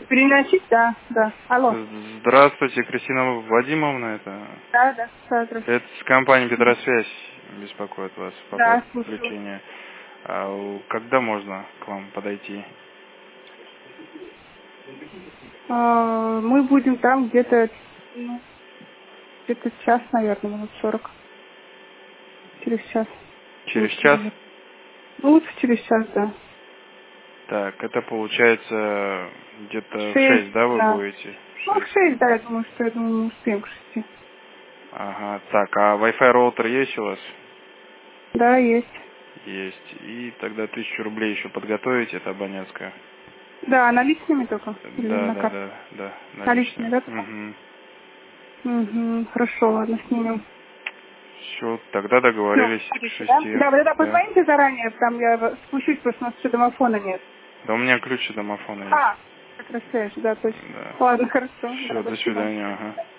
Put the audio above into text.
Переносить, да, да. Алло. Здравствуйте, Кристина Вадимовна, это? Да, здравствуйте. Это с компании Петросвязь беспокоит вас по Да, поводу слушаю. включения. Когда можно к вам подойти? Мы будем там где-то, где-то час, наверное, минут 40. Через час. Через Лучше, час? наверное. Ну, лучше через час, да. Так, это получается где-то в 6, 6, да, вы да. будете? В Ну, в 6. 6, да, я думаю, мы успеем к 6. Ага, так, а Wi-Fi роутер есть у вас? Да, есть. Есть. И тогда 1000 рублей еще подготовите, это абонентская. Да, наличными только? Или Да, на да, карту? да, да, Наличными, наличные. да, только? Угу, хорошо, ладно, снимем. Все, тогда Все, договорились к будете, да? 6. Да, вы тогда Да. позвоните заранее, там я спущусь, потому что у нас еще домофона нет. Да у меня ключ от домофона есть. А, как раз связь, да, точно. Да. Ладно, хорошо, да, Все, до спасибо. свидания. Ага.